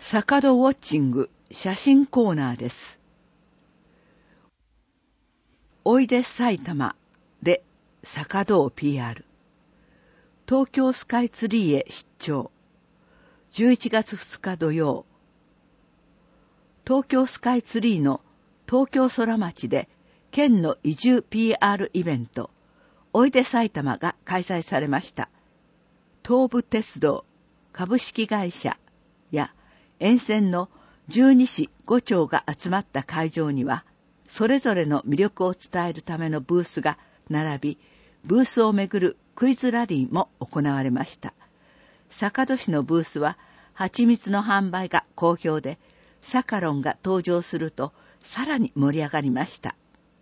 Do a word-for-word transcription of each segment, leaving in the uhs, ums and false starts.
坂戸ウォッチング写真コーナーです。おいで埼玉で坂戸を ピーアール。東京スカイツリーへ出張。じゅういちがつふつか土曜。東京スカイツリーの東京空町で県の移住 ピーアール イベント、おいで埼玉が開催されました。東武鉄道株式会社や沿線のじゅうにしごちょうが集まった会場には、それぞれの魅力を伝えるためのブースが並び、ブースをめぐるクイズラリーも行われました。坂戸市のブースは、蜂蜜の販売が好評で、サカロンが登場すると、さらに盛り上がりました。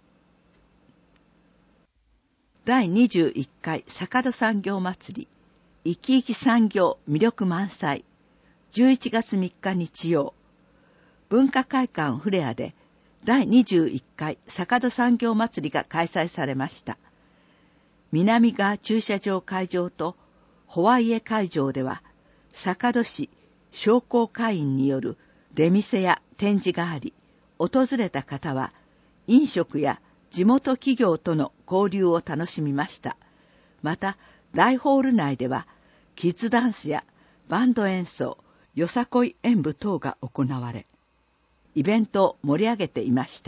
だいにじゅういっかい坂戸産業祭り、生き生き産業魅力満載。じゅういちがつみっか日曜、文化会館フレアでだいにじゅういっかい坂戸産業祭りが開催されました。南側駐車場会場とホワイエ会場では、坂戸市商工会員による出店や展示があり、訪れた方は飲食や地元企業との交流を楽しみました。また、大ホール内ではキッズダンスやバンド演奏、よさこい演舞等が行われ、イベントを盛り上げていました。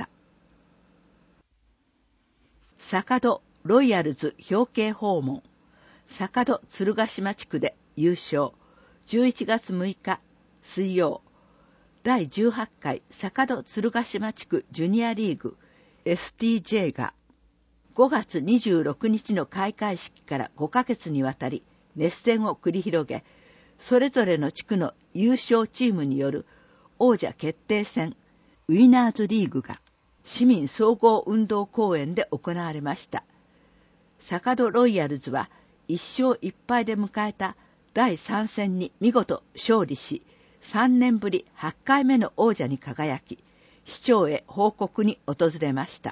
坂戸ロイヤルズ表敬訪問、坂戸鶴ヶ島地区で優勝、じゅういちがつむいか水曜、だいじゅうはちかい坂戸鶴ヶ島地区ジュニアリーグ エスティージェー がごがつにじゅうろくにちの開会式からごかげつにわたり熱戦を繰り広げ、それぞれの地区の優勝チームによる王者決定戦ウィナーズリーグが市民総合運動公園で行われました。坂戸ロイヤルズはいっしょういっぱいで迎えただいさんせんに見事勝利し、さんねんぶりはちかいめの王者に輝き、市長へ報告に訪れました。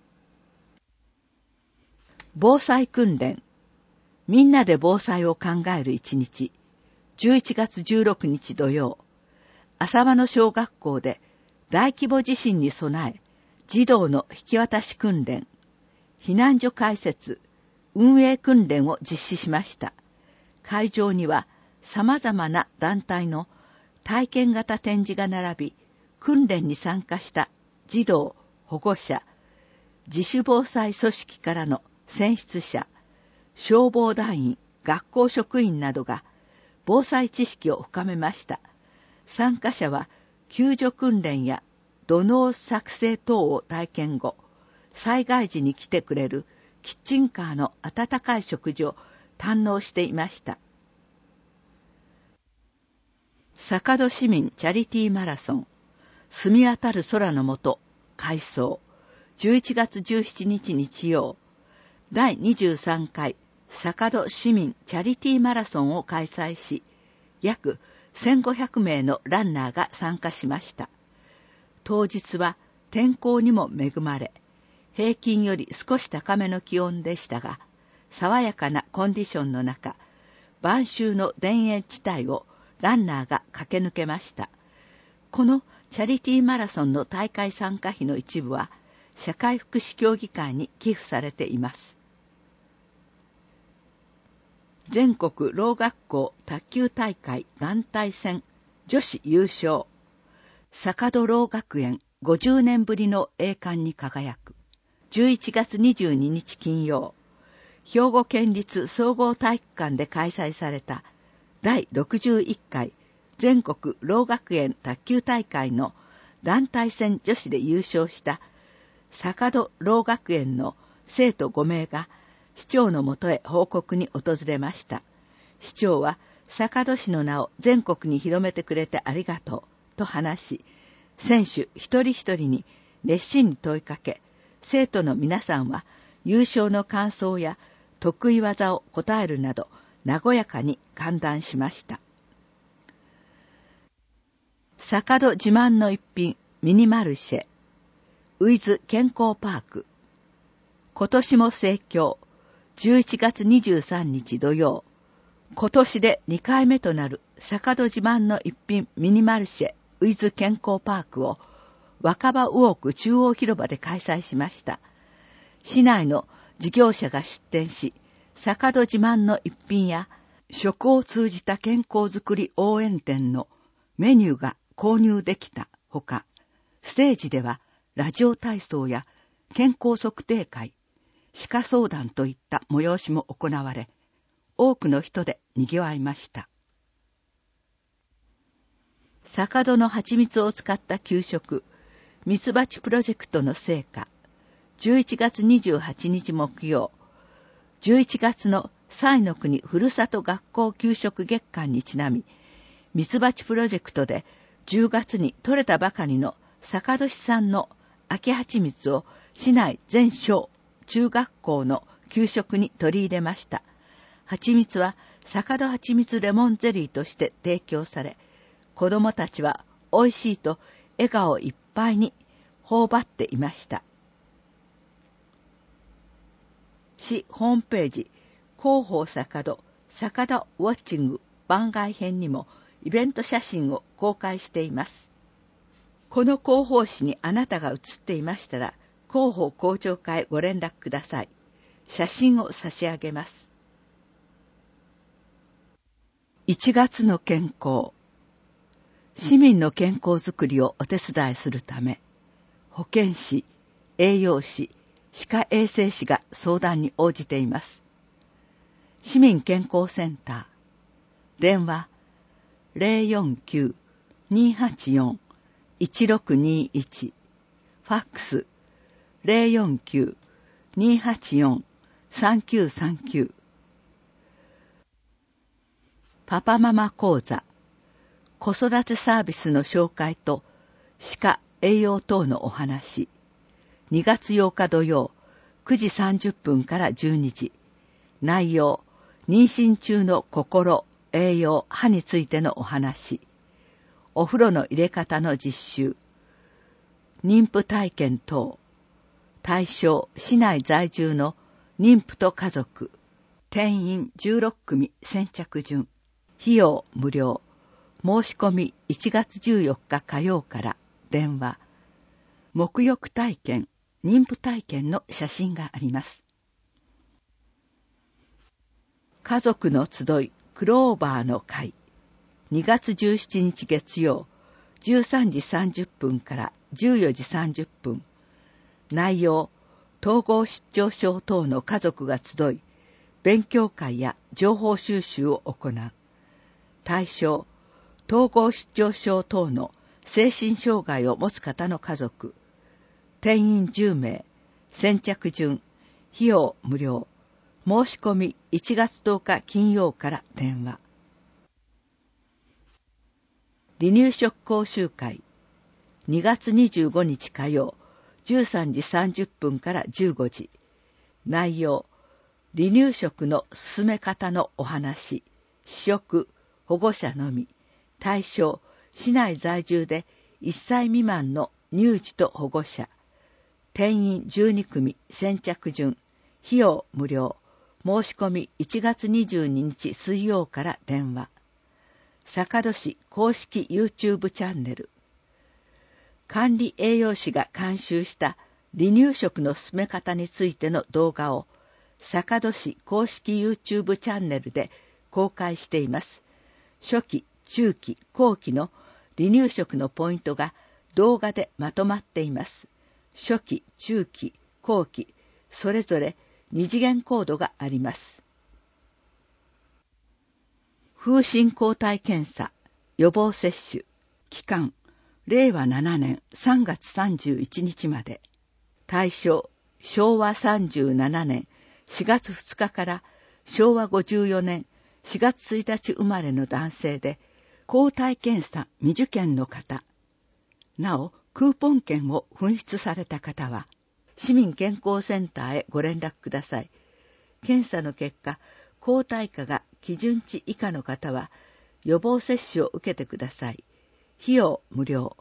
防災訓練、みんなで防災を考える一日。じゅういちがつじゅうろくにち土曜、浅間野小学校で大規模地震に備え、児童の引き渡し訓練、避難所開設、運営訓練を実施しました。会場には様々な団体の体験型展示が並び、訓練に参加した児童、保護者、自主防災組織からの選出者、消防団員、学校職員などが防災知識を深めました。参加者は救助訓練や土のう作成等を体験後、災害時に来てくれるキッチンカーの温かい食事を堪能していました。坂戸市民チャリティーマラソン、澄み渡る空の下、開走、じゅういちがつじゅうしちにち日曜、だいにじゅうさんかい坂戸市民チャリティーマラソンを開催し、約せんごひゃくめいのランナーが参加しました。当日は天候にも恵まれ、平均より少し高めの気温でしたが、爽やかなコンディションの中、晩秋の田園地帯をランナーが駆け抜けました。このチャリティーマラソンの大会参加費の一部は、社会福祉協議会に寄付されています。全国ろう学校卓球大会団体戦女子優勝、坂戸ろう学園ごじゅうねんぶりの栄冠に輝く。じゅういちがつにじゅうににち金曜、兵庫県立総合体育館で開催されただいろくじゅういっかい全国ろう学園卓球大会の団体戦女子で優勝した坂戸ろう学園の生徒ごめいが市長のもとへ報告に訪れました。市長は坂戸市の名を全国に広めてくれてありがとうと話し、選手一人一人に熱心に問いかけ、生徒の皆さんは優勝の感想や得意技を答えるなど和やかに歓談しました。坂戸自慢の一品ミニマルシェ、ウィズ健康パーク、今年も盛況、じゅういちがつにじゅうさんにち土曜、 今年でにかいめとなる坂戸自慢の一品ミニマルシェウィズ健康パークを若葉魚区中央広場で開催しました。市内の事業者が出店し、坂戸自慢の一品や食を通じた健康づくり応援店のメニューが購入できたほか、ステージではラジオ体操や健康測定会、歯科相談といった催しも行われ、多くの人で賑わいました。坂戸の蜂蜜を使った給食、ミツバチプロジェクトの成果、じゅういちがつにじゅうはちにち木曜、じゅういちがつの彩の国ふるさと学校給食月間にちなみ、ミツバチプロジェクトでじゅうがつに採れたばかりの坂戸市産の秋蜂蜜を市内全小中学校の給食に取り入れました。蜂蜜は坂戸蜂蜜レモンゼリーとして提供され、子どもたちは美味しいと笑顔いっぱいに頬張っていました。市ホームページ、広報坂戸、坂戸ウォッチング番外編にもイベント写真を公開しています。この広報誌にあなたが写っていましたら、広報校長課へご連絡ください。写真を差し上げます。いちがつの健康。市民の健康づくりをお手伝いするため、保健師、栄養士、歯科衛生士が相談に応じています。市民健康センター、電話 ゼロよんきゅう にーはちよん いちろくにいち、ファックス ゼロよんきゅう にーはちよん さんきゅうさんきゅう、パパママ講座、子育てサービスの紹介と歯科栄養等のお話、にがつようか土曜くじさんじゅっぷんからじゅうにじ、内容、妊娠中の心、栄養、歯についてのお話、お風呂の入れ方の実習、妊婦体験等、対象、市内在住の妊婦と家族、定員じゅうろっくみ先着順、費用無料、申し込みいちがつじゅうよっか火曜から電話、沐浴体験、妊婦体験の写真があります。家族の集いクローバーの会、にがつじゅうしちにち月曜じゅうさんじさんじゅっぷんからじゅうよじさんじゅっぷん、内容、統合失調症等の家族が集い、勉強会や情報収集を行う。対象、統合失調症等の精神障害を持つ方の家族、定員じゅうめい、先着順、費用無料、申し込みいちがつとおか金曜から電話。離乳食講習会、にがつにじゅうごにち火曜、じゅうさんじさんじゅっぷんからじゅうごじ、内容、離乳食の進め方のお話、試食、保護者のみ、対象、市内在住でいっさい未満の乳児と保護者、定員じゅうにくみ先着順、費用無料、申し込みいちがつにじゅうににち水曜から電話。坂戸市公式 YouTube チャンネル。管理栄養士が監修した離乳食の進め方についての動画を坂戸市公式 YouTube チャンネルで公開しています。初期、中期、後期の離乳食のポイントが動画でまとまっています。初期、中期、後期、それぞれ二次元コードがあります。風疹抗体検査、予防接種、期間、れいわななねんさんがつさんじゅういちにちまで。対象、しょうわさんじゅうななねんしがつふつかからしょうわごじゅうよねんしがつついたち生まれの男性で、抗体検査未受験の方。なお、クーポン券を紛失された方は、市民健康センターへご連絡ください。検査の結果、抗体価が基準値以下の方は、予防接種を受けてください。費用無料。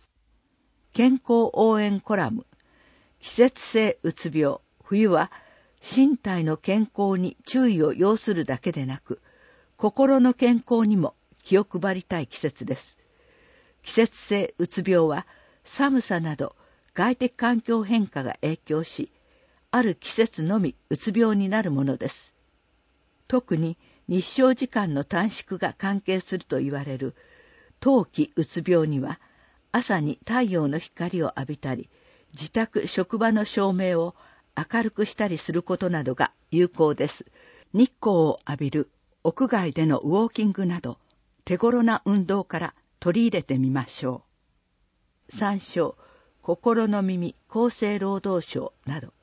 健康応援コラム、季節性うつ病、冬は身体の健康に注意を要するだけでなく、心の健康にも気を配りたい季節です。季節性うつ病は寒さなど外的環境変化が影響し、ある季節のみうつ病になるものです。特に日照時間の短縮が関係すると言われる冬季うつ病には、朝に太陽の光を浴びたり、自宅・職場の照明を明るくしたりすることなどが有効です。日光を浴びる、屋外でのウォーキングなど、手頃な運動から取り入れてみましょう。参照、心の耳厚生労働省など。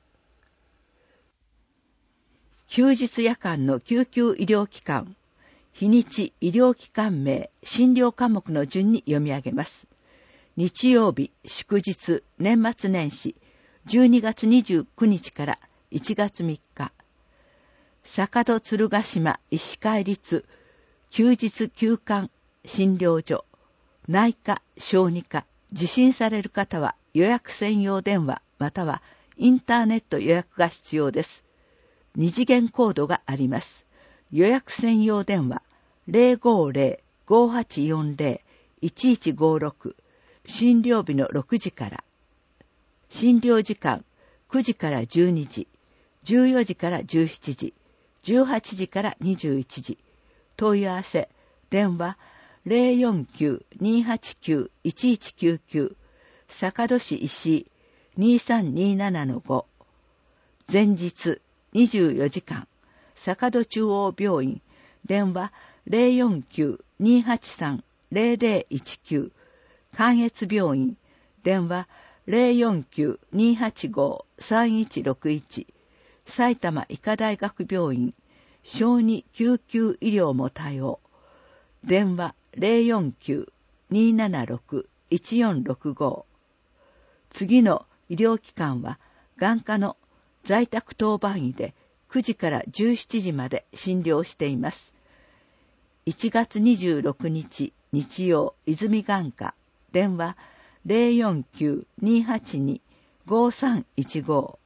休日夜間の救急医療機関、日にち医療機関名、診療科目の順に読み上げます。日曜日、祝日、年末年始、じゅうにがつにじゅうくにちからいちがつみっか。坂戸鶴ヶ島医師会立休日休館診療所、内科、小児科、受診される方は予約専用電話またはインターネット予約が必要です。二次元コードがあります。予約専用電話 ゼロごゼロ ごはちよんゼロ いちいちごろく、診療日のろくじから。診療時間くじからじゅうにじ、じゅうよじからじゅうしちじ、じゅうはちじからにじゅういちじ。問い合わせ、電話 ゼロよんきゅう にはちきゅう いちいちきゅうきゅう、坂戸市石井 にさんにななのご。前日にじゅうよじかん、坂戸中央病院、電話 ゼロよんきゅう にはちさん ゼロゼロいちきゅう、関越病院、電話 ゼロよんきゅう にはちご さんいちろくいち、埼玉医科大学病院、小児救急医療も対応、電話 ゼロよんきゅう にななろく いちよんろくご。次の医療機関は眼科の在宅当番医でくじからじゅうしちじまで診療しています。いちがつにじゅうろくにち日曜、泉眼科、電話 ゼロよんきゅう にはちに ごさんいちご。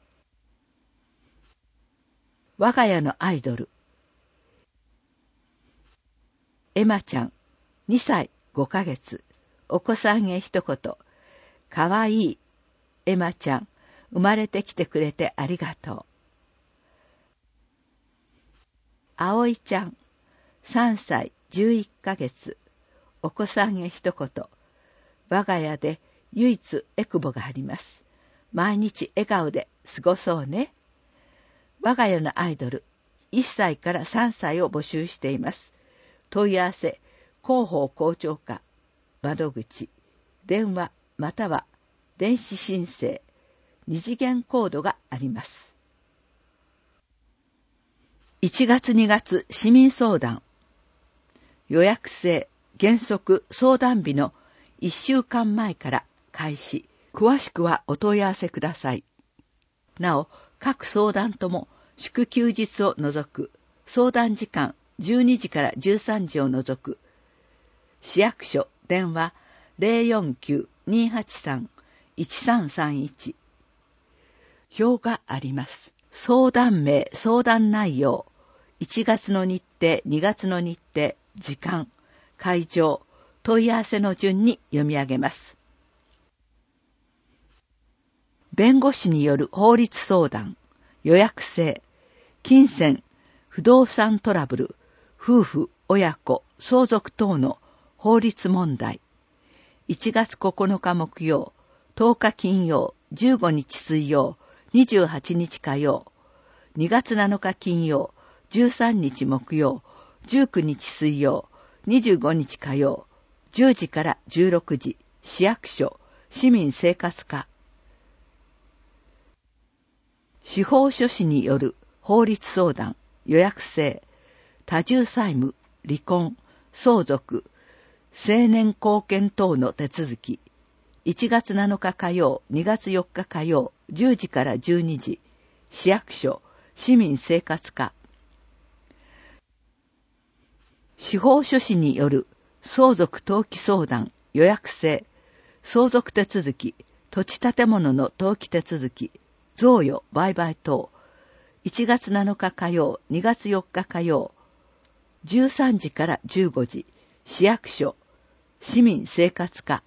我が家のアイドル、エマちゃん、にさいごかげつ、お子さんへ一言、かわいい、エマちゃん、生まれてきてくれてありがとう。あおいちゃん、さんさいじゅういっかげつ、お子さんへ一言、我が家で唯一エクボがあります。毎日笑顔で過ごそうね。我が家のアイドル、いっさいからさんさいを募集しています。問い合わせ、広報校長課、窓口、電話または電子申請、二次元コードがあります。いちがつにがつ市民相談。予約制、原則相談日のいっしゅうかんまえから開始。詳しくはお問い合わせください。なお、各相談とも祝休日を除く、相談時間じゅうにじからじゅうさんじを除く、市役所電話 ゼロよんきゅう にはちさん いちさんさんいち。表があります。相談名、相談内容、いちがつの日程、にがつの日程、時間、会場、問い合わせの順に読み上げます。弁護士による法律相談、予約制、金銭、不動産トラブル、夫婦、親子、相続等の法律問題。いちがつここのか木曜、とおか金曜、じゅうごにち水曜、にじゅうはちにち火曜、にがつなのか金曜、じゅうさんにち木曜、じゅうくにち水曜、にじゅうごにち火曜、じゅうじからじゅうろくじ、市役所、市民生活課。司法書士による法律相談、予約制、多重債務、離婚、相続、成年後見等の手続き。いちがつなのか火曜、にがつよっか火曜、じゅうじからじゅうにじ、市役所、市民生活課。司法書士による相続登記相談、予約制、相続手続き、土地建物の登記手続き、贈与、売買等、 いちがつなのか火曜、にがつよっか火曜、じゅうさんじからじゅうごじ、市役所、市民生活課。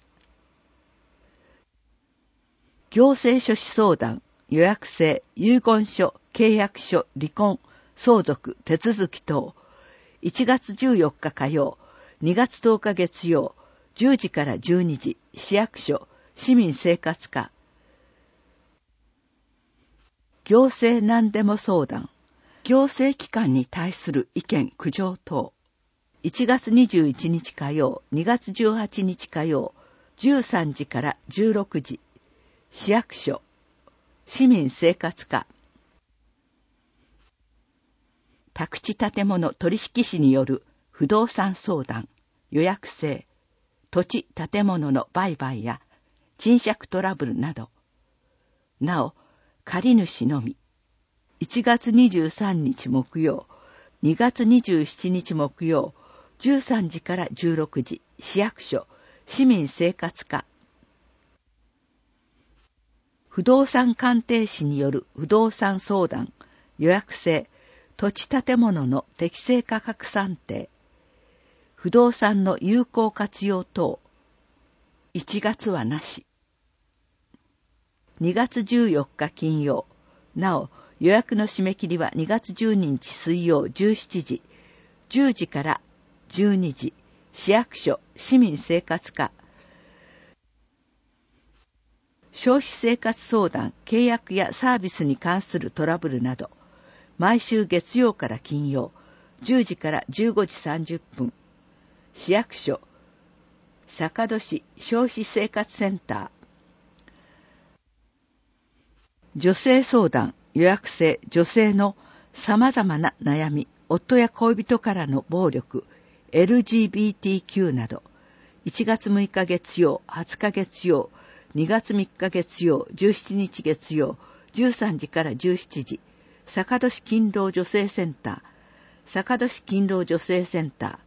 行政書士相談、予約制、遺言書、契約書、離婚、相続、手続き等。いちがつじゅうよっか火曜、にがつとおか月曜、じゅうじからじゅうにじ、市役所、市民生活課。行政何でも相談、行政機関に対する意見苦情等。いちがつにじゅういちにち火曜、にがつじゅうはちにち火曜、じゅうさんじからじゅうろくじ、市役所、市民生活課。宅地建物取引士による不動産相談、予約制、土地建物の売買や賃借トラブルなど。なお、借主のみ。いちがつにじゅうさんにち木曜、にがつにじゅうしちにち木曜、じゅうさんじからじゅうろくじ、市役所、市民生活課。不動産鑑定士による不動産相談、予約制、土地建物の適正価格算定、不動産の有効活用等。いちがつはなし。にがつじゅうよっか金曜。なお、予約の締め切りはにがつじゅうににち水曜じゅうしちじ、じゅうじからじゅうにじ、市役所、市民生活課。消費生活相談、契約やサービスに関するトラブルなど、毎週月曜から金曜、じゅうじからじゅうごじさんじゅっぷん、市役所、坂戸市消費生活センター。女性相談、予約制、女性の様々な悩み、夫や恋人からの暴力、エルジービーティーキュー など、いちがつむいか月曜、はつか月曜、にがつみっか月曜、じゅうしちにち月曜、じゅうさんじからじゅうしちじ、坂戸市勤労女性センター、坂戸市勤労女性センター。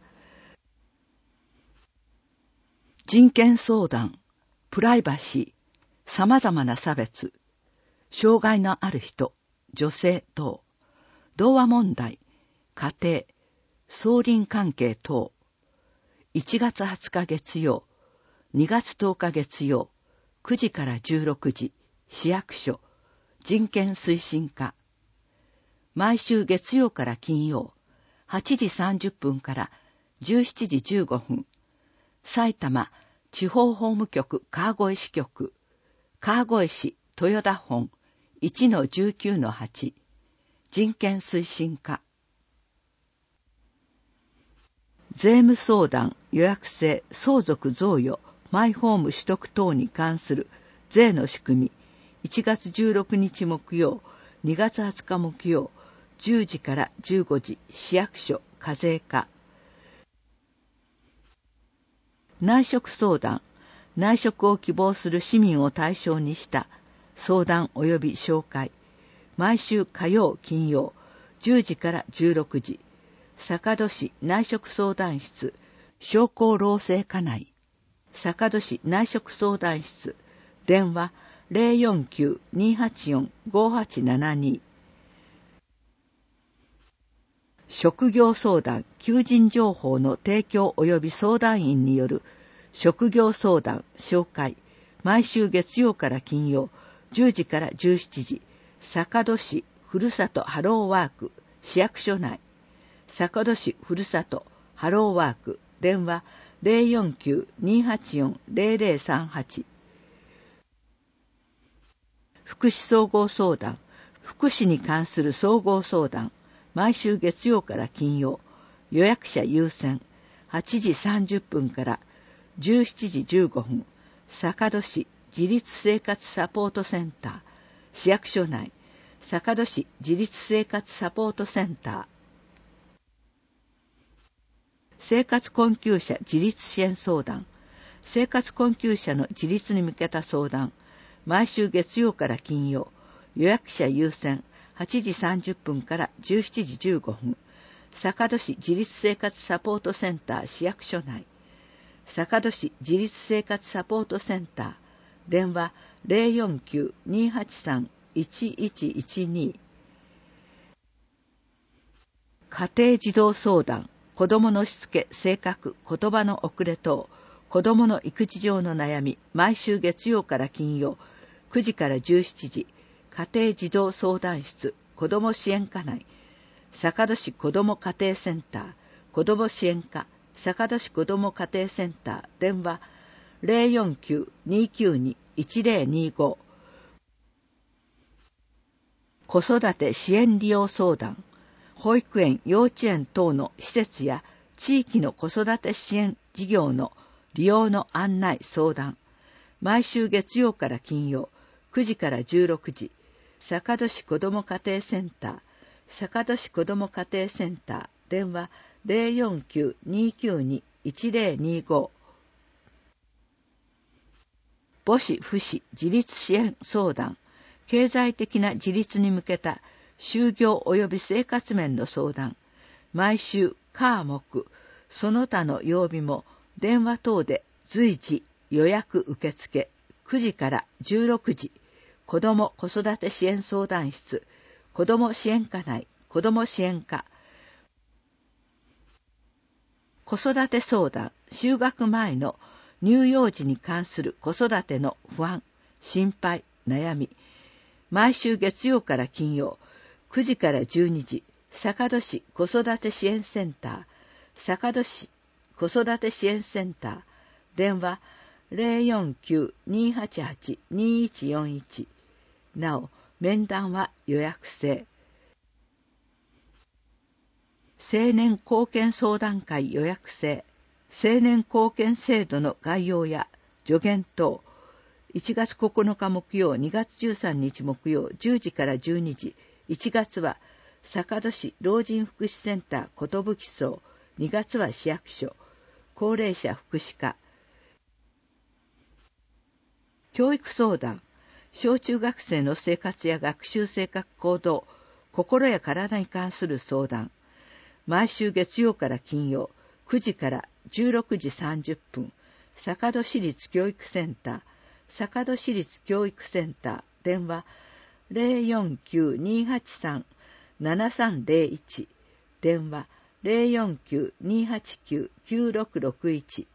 人権相談、プライバシー、様々な差別、障害のある人、女性等、童話問題、家庭、相鄰関係等。いちがつはつか月曜、にがつとおか月曜、くじからじゅうろくじ、市役所、人権推進課。毎週月曜から金曜、はちじさんじゅっぷんからじゅうしちじじゅうごふん、埼玉地方法務局川越支局、川越市豊田本 いちのじゅうきゅうのはち、人権推進課。税務相談、予約制、相続贈与、マイホーム取得等に関する税の仕組み、いちがつじゅうろくにち木曜、にがつはつか木曜、じゅうじからじゅうごじ、市役所、課税課。内職相談、内職を希望する市民を対象にした相談及び紹介、毎週火曜、金曜、じゅうじからじゅうろくじ、坂戸市内職相談室、商工労政課内、坂戸市内職相談室、電話 ゼロよんきゅう にーはちよん ごーはちななに。職業相談、求人情報の提供及び相談員による職業相談、紹介、毎週月曜から金曜、じゅうじからじゅうしちじ、坂戸市ふるさとハローワーク、市役所内、坂戸市ふるさとハローワーク、電話 ゼロよんきゅう にーはちよん ゼロゼロさんはち。福祉総合相談、福祉に関する総合相談、毎週月曜から金曜、予約者優先、はちじさんじゅっぷんからじゅうしちじじゅうごふん、坂戸市自立生活サポートセンター、市役所内、坂戸市自立生活サポートセンター。生活困窮者自立支援相談、生活困窮者の自立に向けた相談、毎週月曜から金曜、予約者優先、はちじさんじゅっぷんからじゅうしちじじゅうごふん、坂戸市自立生活サポートセンター市役所内、坂戸市自立生活サポートセンター、電話 ゼロよんきゅう にーはちさん いちいちいちに。 家庭児童相談、子供のしつけ、性格、言葉の遅れ等、子供の育児上の悩み、毎週月曜から金曜、くじからじゅうしちじ、家庭児童相談室、子供支援課内、坂戸市子ども家庭センター、子ども支援課、坂戸市子ども家庭センター、電話 ゼロよんきゅう にーきゅうに いちゼロにご。子育て支援利用相談、保育園、幼稚園等の施設や地域の子育て支援事業の利用の案内相談、毎週月曜から金曜、くじからじゅうろくじ、坂戸市子ども家庭センター、坂戸市子ども家庭センター、電話 ゼロよんきゅう にーきゅうに いちゼロにご。母子父子自立支援相談、経済的な自立に向けた就業及び生活面の相談、毎週火木、その他の曜日も電話等で随時予約受付、くじからじゅうろくじ、子ども子育て支援相談室、子ども支援課内、子ども支援課、子育て相談、就学前の乳幼児に関する子育ての不安、心配、悩み、毎週月曜から金曜、くじからじゅうにじ、坂戸市子育て支援センター、坂戸市子育て支援センター、電話 ゼロよんきゅう にーはちはち にーいちよんいち。なお、面談は予約制。青年貢献相談会予約制。青年貢献制度の概要や助言等、いちがつここのか木曜、にがつじゅうさんにち木曜、じゅうじからじゅうにじ、いちがつは坂戸市老人福祉センターことぶき荘、にがつは市役所、高齢者福祉課。教育相談、小中学生の生活や学習性格行動、心や体に関する相談、毎週月曜から金曜、くじからじゅうろくじさんじゅっぷん、坂戸市立教育センター、坂戸市立教育センター、電話 ゼロよんきゅう にーはちさん ななさんゼロいち、電話 ゼロよんきゅう にーはちきゅう きゅうろくろくいち。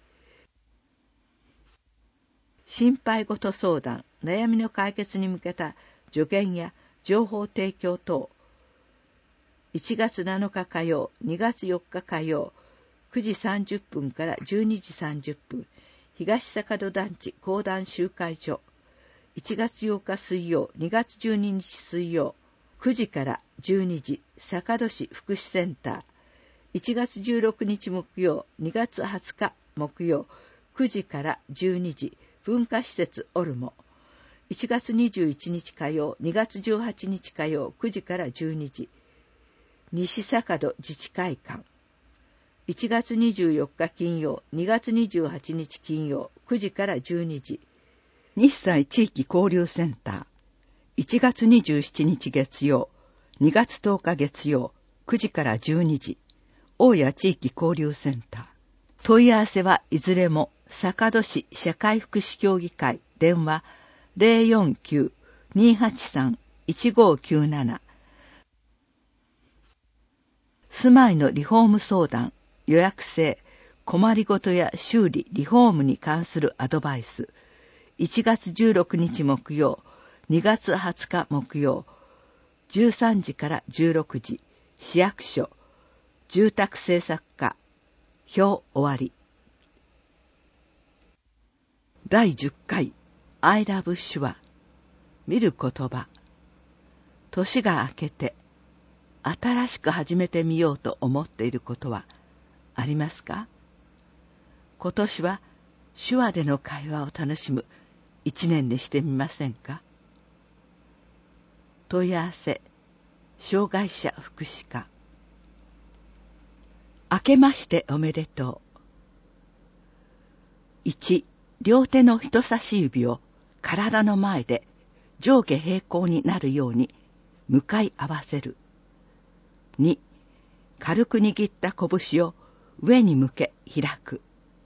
心配事相談、悩みの解決に向けた助言や情報提供等、いちがつなのか火曜、にがつよっか火曜、くじさんじゅっぷんからじゅうにじさんじゅっぷん、東坂戸団地講談集会所、いちがつようか水曜、にがつじゅうににち水曜、くじからじゅうにじ、坂戸市福祉センター、いちがつじゅうろくにち木曜、にがつはつか木曜、くじからじゅうにじ、文化施設オルモ、いちがつにじゅういちにち火曜、にがつじゅうはちにち火曜、くじからじゅうにじ、西坂戸自治会館、いちがつにじゅうよっか金曜、にがつにじゅうはちにち金曜、くじからじゅうにじ、日西地域交流センター、いちがつにじゅうしちにち月曜、にがつとおか月曜、くじからじゅうにじ、大谷地域交流センター。問い合わせはいずれも坂戸市社会福祉協議会、電話 ゼロよんきゅう にーはちさん いちごきゅうなな。住まいのリフォーム相談、予約制、困りごとや修理、リフォームに関するアドバイス、いちがつじゅうろくにち木曜、にがつはつか木曜、じゅうさんじからじゅうろくじ、市役所、住宅政策課、表終わり。だいじゅっかい I love 手話、見る言葉。年が明けて新しく始めてみようと思っていることはありますか？今年は手話での会話を楽しむ一年にしてみませんか？問い合わせ、障害者福祉課。明けましておめでとう。いち、両手の人差し指を体の前で上下平行になるように向かい合わせる。に、軽く握った拳を上に向け開く。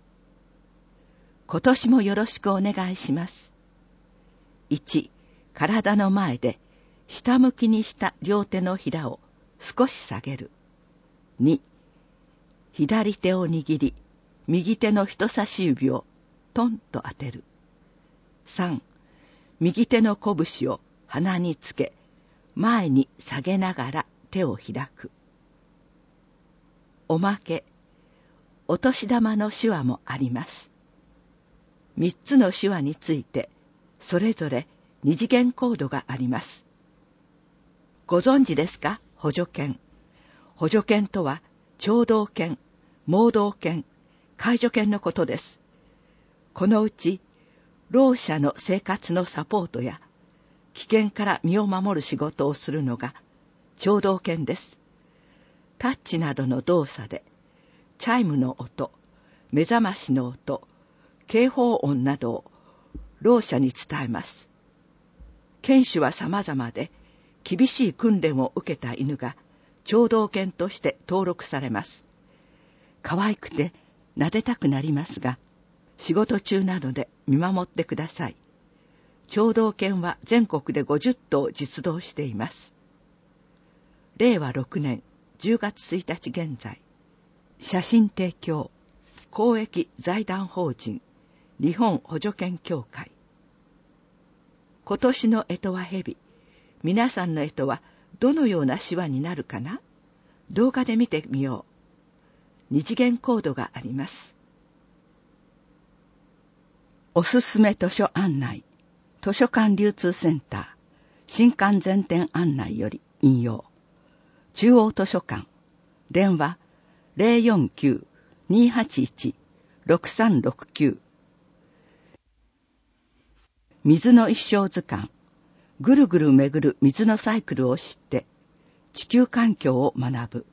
今年もよろしくお願いします。いち、体の前で下向きにした両手のひらを少し下げる。 に、左手を握り、右手の人差し指をトンと当てる。さん、右手の拳を鼻につけ、前に下げながら手を開く。おまけ、お年玉の手話もあります。三つの手話について、それぞれ二次元コードがあります。ご存知ですか？補助犬。補助犬とは、聴導犬、盲導犬、介助犬のことです。このうち、ろう者の生活のサポートや、危険から身を守る仕事をするのが、聴導犬です。タッチなどの動作で、チャイムの音、目覚ましの音、警報音などを、ろう者に伝えます。犬種は様々で、厳しい訓練を受けた犬が、聴導犬として登録されます。可愛くて撫でたくなりますが、仕事中なので見守ってください。聴導犬は全国でごじゅっとう実動しています。れいわろくねんじゅうがつついたち現在、写真提供、公益財団法人日本補助犬協会。今年の干支は蛇。皆さんの干支はどのような手話になるかな？動画で見てみよう。二次元コードがあります。おすすめ図書案内、図書館流通センター、新館全店案内より引用。中央図書館、電話 ゼロよんきゅう にーはちいち ろくさんろくきゅう。水の一生図鑑、ぐるぐる巡る水のサイクルを知って地球環境を学ぶ。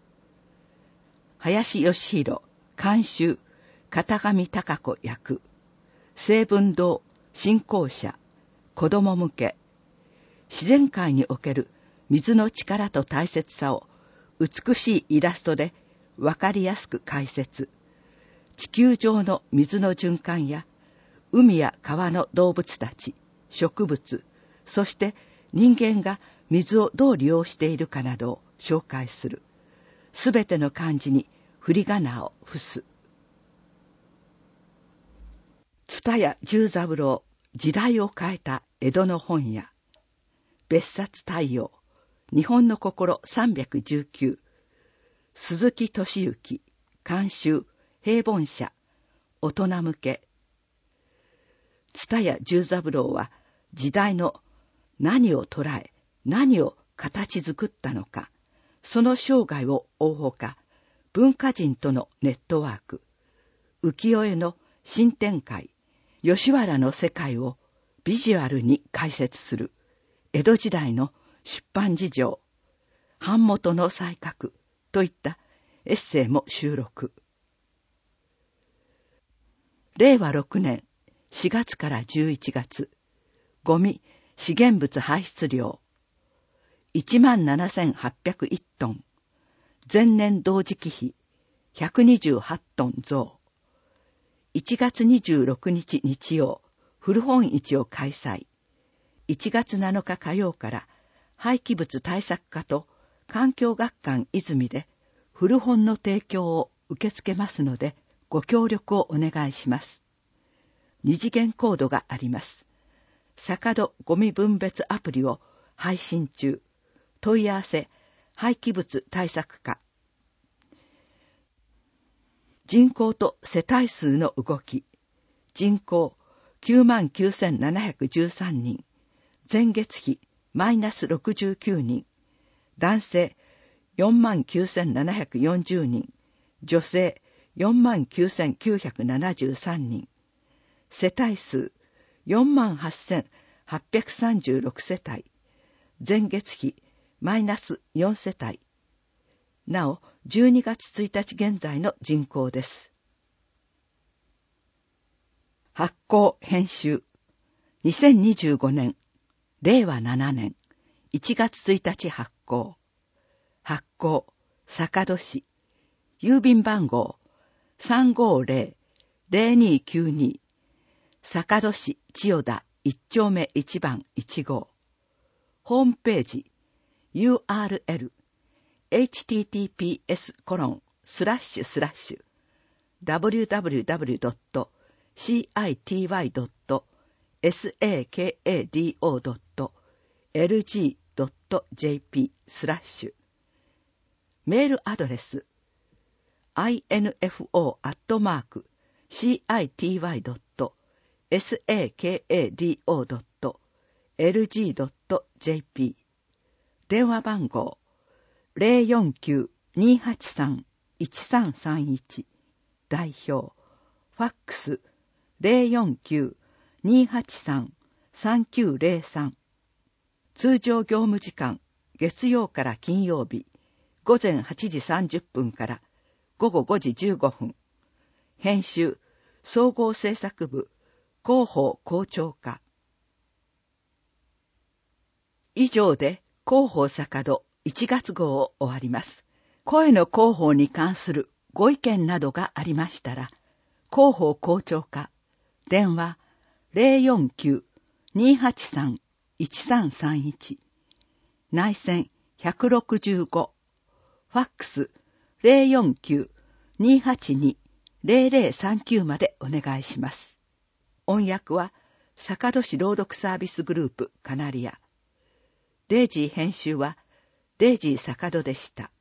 林義弘監修、片上貴子役。成文堂新校舎、子ども向け。自然界における水の力と大切さを美しいイラストでわかりやすく解説。地球上の水の循環や海や川の動物たち、植物、そして人間が水をどう利用しているかなどを紹介する。すべての漢字に振り仮名を付す。蔦屋十三郎、時代を変えた江戸の本屋。別冊太陽、日本の心さんびゃくじゅうきゅう。鈴木敏之、監修、平凡社、大人向け。蔦屋十三郎は時代の何を捉え、何を形作ったのか、その生涯を追うほか、文化人とのネットワーク、浮世絵の新展開、吉原の世界をビジュアルに解説する、江戸時代の出版事情、版元の才覚といったエッセイも収録。れいわろくねんしがつからじゅういちがつ、ゴミ、資源物排出量、いちまんななせんはっぴゃくいちトン、前年同時期比ひゃくにじゅうはちトン増。いちがつにじゅうろくにち日曜、古本市を開催。いちがつなのか火曜から廃棄物対策課と環境学館泉で古本の提供を受け付けますのでご協力をお願いします。二次元コードがあります。坂戸ゴミ分別アプリを配信中。問い合わせ、廃棄物対策課。人口と世帯数の動き。人口きゅうまんきゅうせんななひゃくじゅうさんにん。前月比マイナスろくじゅうきゅうにん。男性よんまんきゅうせんななひゃくよんじゅうにん。女性よんまんきゅうせんきゅうひゃくななじゅうさんにん。世帯数よんまんはっせんはっぴゃくさんじゅうろくせたい。前月比マイナスよんせたい。なお、じゅうにがつついたち現在の人口です。発行編集。にせんにじゅうごねん、れいわななねん、いちがつついたち発行。発行、坂戸市。郵便番号 さんごーぜろ ぜろにーきゅうに 坂戸市千代田いっちょうめいちばんいちごう。ホームページ ユーアールエルエイチティーティーピーエスコロンスラッシュスラッシュダブリューダブリューダブリュードットシーアイティーワイドットサカドドットエルジードットジェーピー スラッシュメールアドレス アイエヌエフオー アットマーク シーアイティーワイドットサカドドットエルジードットジェーピー 電話番号 ゼロよんきゅう にーはちさん いちさんさんいち 代表ファックス ゼロよんきゅう にーはちさん さんきゅうゼロさん 通常業務時間月曜から金曜日午前はちじさんじゅっぷんから午後ごじじゅうごふん編集総合制作部広報校長課以上で広報坂戸いちがつ号を終わります。声の広報に関するご意見などがありましたら広報校長課電話 ゼロよんきゅう にーはちさん いちさんさんいち 内線ひゃくろくじゅうごファックス ゼロよんきゅう にーはちに ゼロゼロさんきゅう までお願いします。音訳は坂戸市朗読サービスグループカナリア。デイジー編集はデイジー坂戸でした。